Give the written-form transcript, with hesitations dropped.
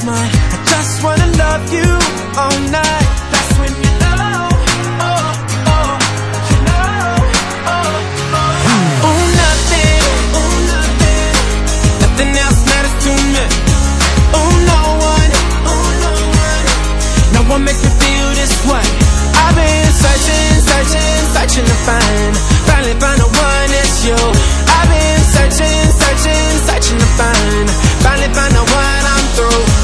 mine. I just wanna love you all night.